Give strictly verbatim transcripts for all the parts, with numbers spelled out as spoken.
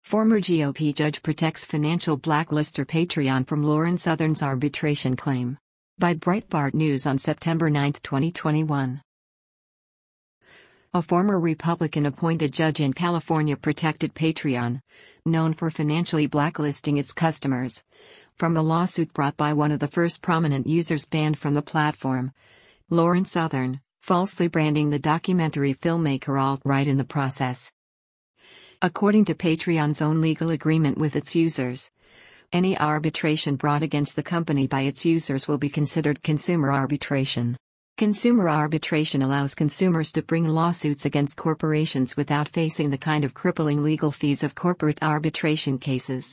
Former G O P judge protects financial blacklister Patreon from Lauren Southern's arbitration claim. By Breitbart News on September ninth, twenty twenty-one. A former Republican-appointed judge in California protected Patreon, known for financially blacklisting its customers, from a lawsuit brought by one of the first prominent users banned from the platform, Lauren Southern, falsely branding the documentary filmmaker alt-right in the process. According to Patreon's own legal agreement with its users, any arbitration brought against the company by its users will be considered consumer arbitration. Consumer arbitration allows consumers to bring lawsuits against corporations without facing the kind of crippling legal fees of corporate arbitration cases.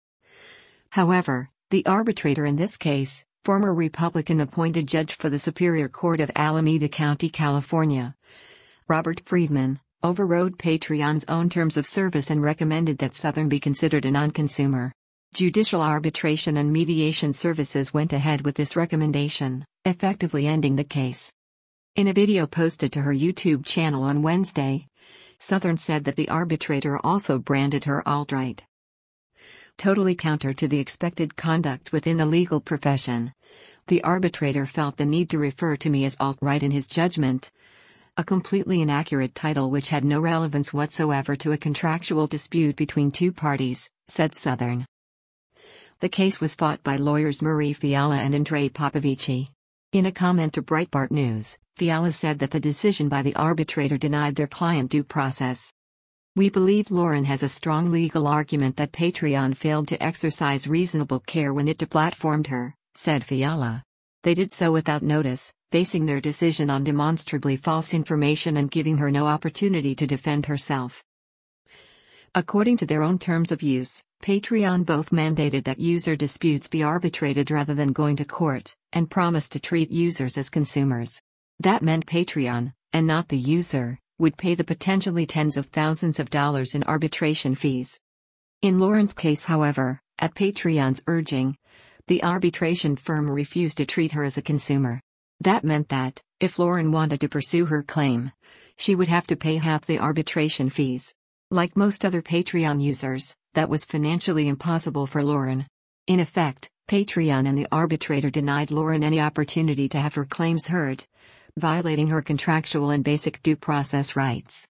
However, the arbitrator in this case, former Republican-appointed judge for the Superior Court of Alameda County, California, Robert Friedman, overrode Patreon's own terms of service and recommended that Southern be considered a non-consumer. Judicial Arbitration and Mediation Services went ahead with this recommendation, effectively ending the case. In a video posted to her YouTube channel on Wednesday, Southern said that the arbitrator also branded her alt-right. Totally counter to the expected conduct within the legal profession, the arbitrator felt the need to refer to me as alt-right in his judgment, a completely inaccurate title which had no relevance whatsoever to a contractual dispute between two parties, said Southern. The case was fought by lawyers Marie Fiala and Andrei Popovici. In a comment to Breitbart News, Fiala said that the decision by the arbitrator denied their client due process. "We believe Lauren has a strong legal argument that Patreon failed to exercise reasonable care when it deplatformed her," said Fiala. "They did so without notice, basing their decision on demonstrably false information and giving her no opportunity to defend herself." According to their own terms of use, Patreon both mandated that user disputes be arbitrated rather than going to court, and promised to treat users as consumers. That meant Patreon, and not the user, would pay the potentially tens of thousands of dollars in arbitration fees. In Lauren's case, however, at Patreon's urging, the arbitration firm refused to treat her as a consumer. That meant that, if Lauren wanted to pursue her claim, she would have to pay half the arbitration fees. Like most other Patreon users, that was financially impossible for Lauren. In effect, Patreon and the arbitrator denied Lauren any opportunity to have her claims heard, violating her contractual and basic due process rights.